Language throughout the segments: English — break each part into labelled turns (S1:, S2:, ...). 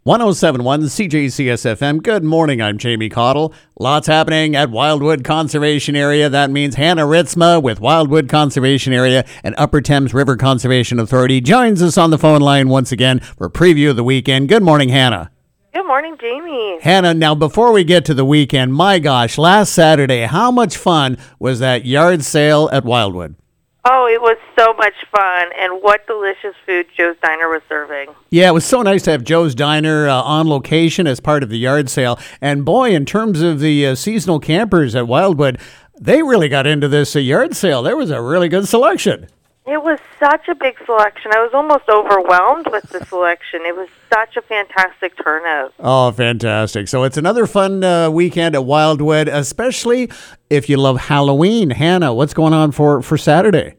S1: 1071 CJCSFM. Good morning. I'm Jamie Cottle. Lots happening at Wildwood Conservation Area. That means Hannah Ritzma with Wildwood Conservation Area and Upper Thames River Conservation Authority joins us on the phone line once again for a preview of the weekend. Good morning, Hannah.
S2: Good morning, Jamie.
S1: Hannah, now before we get to the weekend, my gosh, last Saturday, how much fun was that yard sale at Wildwood?
S2: Oh, it was so much fun, and what delicious food Joe's Diner was serving.
S1: Yeah, it was so nice to have Joe's Diner on location as part of the yard sale. And boy, in terms of the seasonal campers at Wildwood, they really got into this yard sale. There was a really good selection.
S2: It was such a big selection. I was almost overwhelmed with the selection. It was such a fantastic turnout.
S1: Oh, fantastic. So it's another fun weekend at Wildwood, especially if you love Halloween. Hannah, what's going on for Saturday?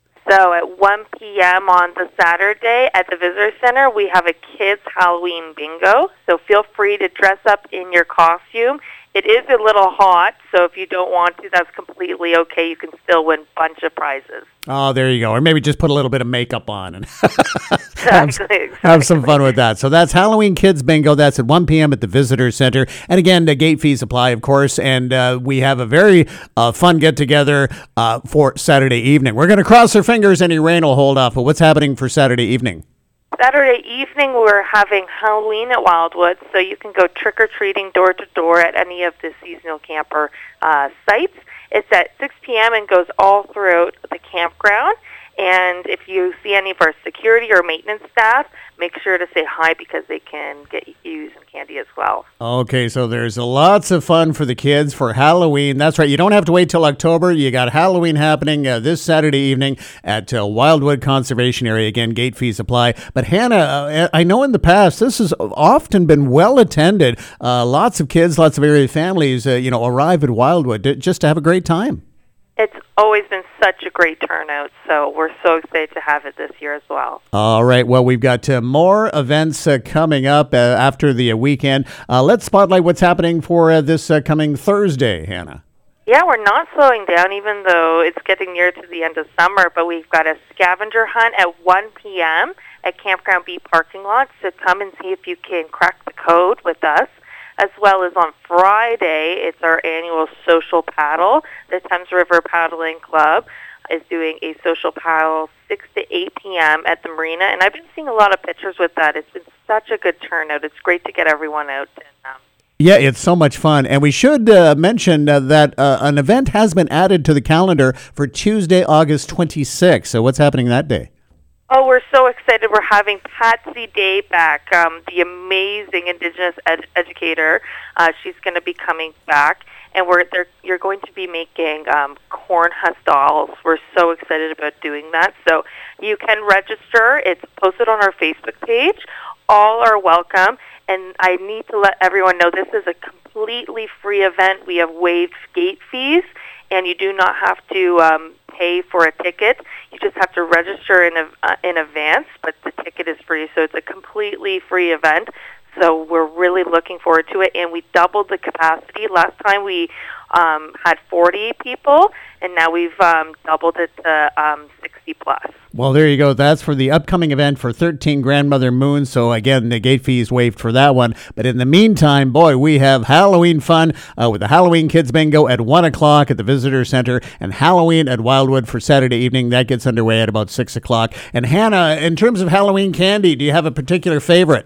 S2: So at 1 p.m. on the Saturday at the Visitor Center, we have a kids' Halloween bingo. So feel free to dress up in your costume. It is a little hot, so if you don't want to, that's completely okay. You can still win a bunch of prizes.
S1: Oh, there you go. Or maybe just put a little bit of makeup on and
S2: Exactly.
S1: have some fun with that. So that's Halloween Kids Bingo. That's at 1 p.m. at the Visitor Center. And again, the gate fees apply, of course. And we have a very fun get-together for Saturday evening. We're going to cross our fingers any rain will hold off. But what's happening for Saturday evening?
S2: Saturday evening, we're having Halloween at Wildwood, so you can go trick-or-treating door-to-door at any of the seasonal camper sites. It's at 6 p.m. and goes all throughout the campground. And if you see any of our security or maintenance staff, make sure to say hi because they can get you some candy as well.
S1: Okay, so there's lots of fun for the kids for Halloween. That's right. You don't have to wait till October. You got Halloween happening this Saturday evening at Wildwood Conservation Area. Again, gate fees apply. But Hannah, I know in the past this has often been well attended. Lots of kids, lots of area families, arrive at Wildwood just to have a great time.
S2: It's always been such a great turnout, so we're so excited to have it this year as well.
S1: All right. Well, we've got more events coming up after the weekend. Let's spotlight what's happening for this coming Thursday, Hannah.
S2: Yeah, we're not slowing down, even though it's getting near to the end of summer, but we've got a scavenger hunt at 1 p.m. at Campground B parking lot, so come and see if you can crack the code with us. As well as on Friday, it's our annual social paddle. The Thames River Paddling Club is doing a social paddle 6 to 8 p.m. at the marina, and I've been seeing a lot of pictures with that. It's been such a good turnout. It's great to get everyone out.
S1: Yeah, it's so much fun. And we should mention that an event has been added to the calendar for Tuesday, August 26th. So what's happening that day?
S2: Oh, we're so excited. We're having Patsy Day back, the amazing Indigenous educator. She's going to be coming back, and you're going to be making corn husk dolls. We're so excited about doing that. So you can register. It's posted on our Facebook page. All are welcome, and I need to let everyone know this is a completely free event. We have waived gate fees, and you do not have to pay for a ticket. You just have to register in advance, but the ticket is free, so it's a completely free event. So we're really looking forward to it, and we doubled the capacity. Last time we had 40 people, and now we've doubled it to 60 plus.
S1: Well, there you go. That's for the upcoming event for 13 Grandmother Moon. So again, the gate fee is waived for that one. But in the meantime, boy, we have Halloween fun with the Halloween Kids Bingo at 1 o'clock at the Visitor Center, and Halloween at Wildwood for Saturday evening. That gets underway at about 6 o'clock. And Hannah, in terms of Halloween candy, do you have a particular favorite?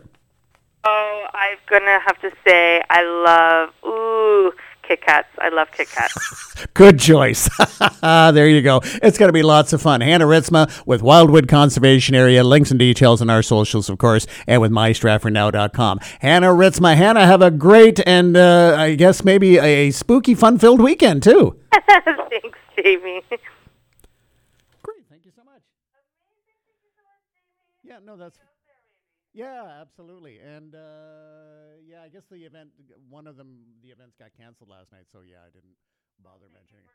S2: Oh, I'm going to have to say I love, Kit Kats. I love Kit Kats.
S1: Good choice. There you go. It's going to be lots of fun. Hannah Ritzma with Wildwood Conservation Area. Links and details on our socials, of course, and with mystratfordnow.com. Hannah Ritzma. Hannah, have a great and I guess maybe a spooky, fun-filled weekend, too.
S2: Thanks, Jamie.
S1: Great. Thank you so much. Yeah, no, that's... Yeah, absolutely. And, I guess one of the events got canceled last night, so yeah, I didn't bother mentioning it.